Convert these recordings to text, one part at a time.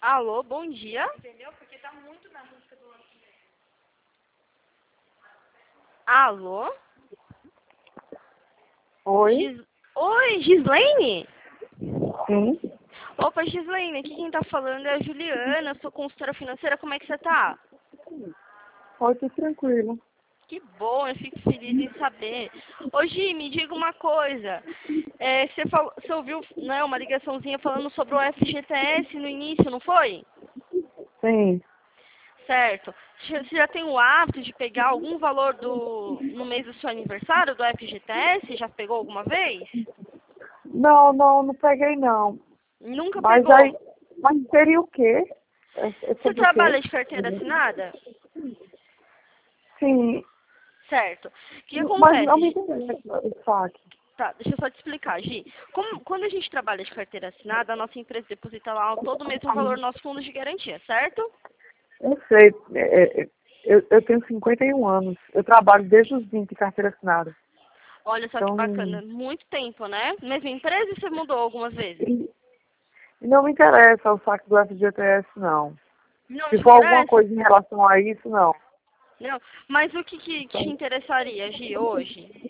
Alô, bom dia. Entendeu? Porque tá muito na música do outro. Alô? Oi? Oi, Gislaine? Sim. Opa, Gislaine, aqui quem tá falando é a Juliana, sou consultora financeira, como é que você tá? Oi, tudo tranquilo. Que bom, eu fico feliz em saber. Ô Gi, me diga uma coisa. Você ouviu, né, uma ligaçãozinha falando sobre o FGTS no início, não foi? Sim. Certo. Você já tem o hábito de pegar algum valor no mês do seu aniversário do FGTS? Já pegou alguma vez? Não peguei não. Nunca Mas pegou? aí, mas seria o quê? É Você sobre o quê? trabalha de carteira assinada? Sim. Certo. O que Mas não acontece, me Gi? interessa o saque. Tá, deixa eu só te explicar, Gi. Quando a gente trabalha de carteira assinada, a nossa empresa deposita lá todo mês um valor no nosso fundo de garantia, certo? Eu sei. Eu tenho 51 anos. Eu trabalho desde os 20 em carteira assinada. Olha só que Então, bacana. Muito tempo, né? Mesma empresa e você mudou algumas vezes? e não me interessa o saque do FGTS, não. Não Se te for alguma interessa? coisa em relação a isso, não. Não. Mas o que te interessaria, Gi, hoje?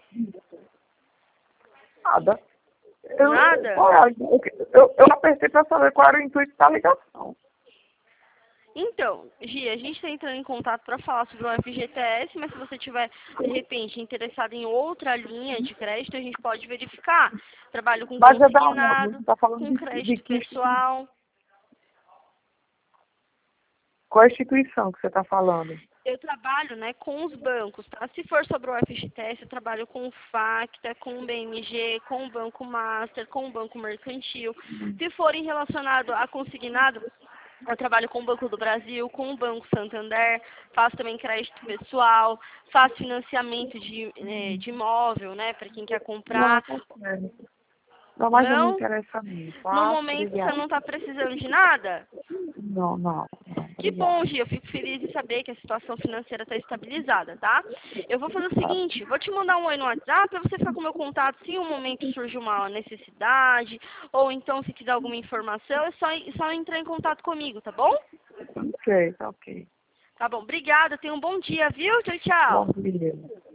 Nada. Nada? Eu apertei para saber qual era o intuito da ligação. Então, Gi, a gente está entrando em contato para falar sobre o FGTS, mas se você tiver, de repente, interessado em outra linha de crédito, a gente pode verificar. Trabalho com Mas é da onde? consignado, Você está falando com de crédito que pessoal. qual a instituição que você está falando? Eu trabalho, né, com os bancos, tá? Se for sobre o FGTS, eu trabalho com o Facta, com o BMG, com o Banco Master, com o Banco Mercantil. Se forem relacionado a consignado, eu trabalho com o Banco do Brasil, com o Banco Santander, faço também crédito pessoal, faço financiamento de imóvel, né, para quem quer Não, comprar. tá certo. Não, mas não me Não, interessa não, no tá? momento você Obrigada. não está precisando de nada? Não. Que Obrigada. bom, Gi, eu fico feliz em saber que a situação financeira está estabilizada, tá? Eu vou fazer o Tá. seguinte, vou te mandar um oi no WhatsApp para você ficar com o meu contato se em um momento surge uma necessidade, ou então se quiser alguma informação, é só entrar em contato comigo, tá bom? Ok, tá ok. Tá bom, obrigada, tenha um bom dia, viu? Tchau, Bom tchau. dia.